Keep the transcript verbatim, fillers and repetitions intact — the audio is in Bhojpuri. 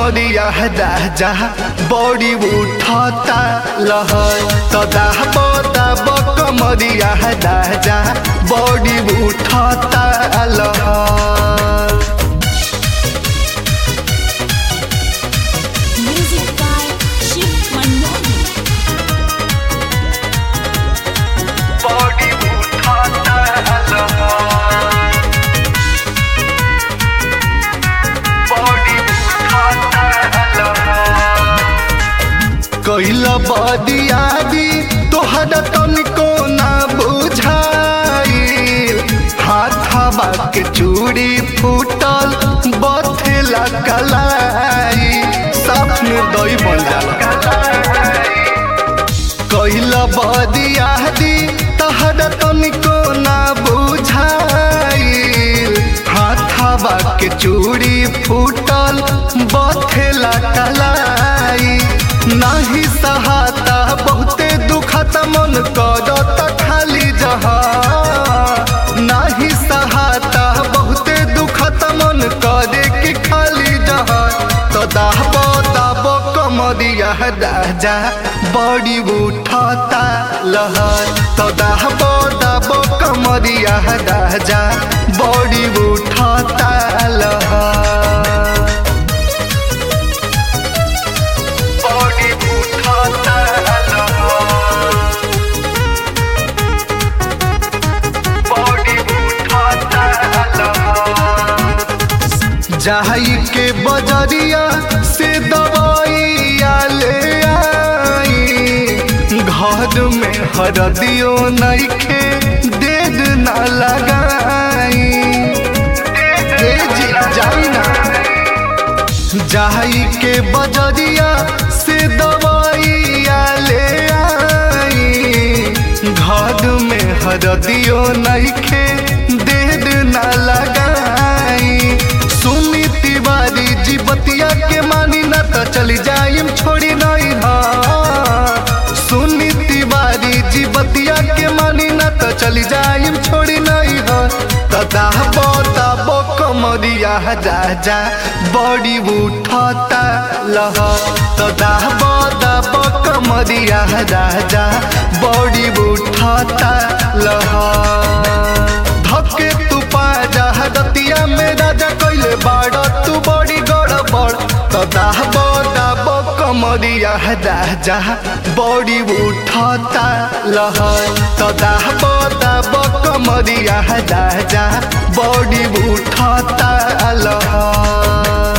कमरिया राजा बड़ी उठता लहर तो दाब दाब कमरिया राजा बड़ी उठता लहर। Music by Shiv Manmohan. बड़ी उठता लहर बड़ी उठता लहर। कैला बदियादी तोहरा तनिको ना बुझाई हाथवा के चूड़ी फूटल बथेला कलाई साफ निर्दयी बन जाला। कैला बदियादी तोहरा तनिको ना बुझाई हाथवा के चूड़ी फूटल बथेला कलाई नाही सहाता बहुते दुखता मन करता खाली जहा नाही सहाता बहुते दुखता मन करे कि खाली जहा तो दाब दाब कमरिया राजा बड़ी उठता लहर तो दाब दाब कमरिया राजा बड़ी उठता लहर। जाई के बजरिया से दवाइया ले आई घर में हरदियो नइखे देर ना लगाई ए जी जाई ना जाई के बजरिया से दवाइया ले आई घर में हरदियो नइखे देर ना लगाई सुनी तिवारी जी बतिया के मानी ना तो चली जाइम छोड़ी नहीं हा सुनी तिवारी जी बतिया के मानी ना तो चली जाइम छोड़ी नहीं हा तो दाबो दाबो कमरिया राजा बड़ी उठता लहर तो दाबो दाबो कमरिया राजा बड़ी उठता लहर। धके तू पाजा रतिया में राजा कैले बाड़ तू बड़ी गड़बड़ तो दाबो दाबो कमरिया राजा बड़ी उठता लहर तो दाबो दाबो कमरिया राजा बड़ी उठता लहर।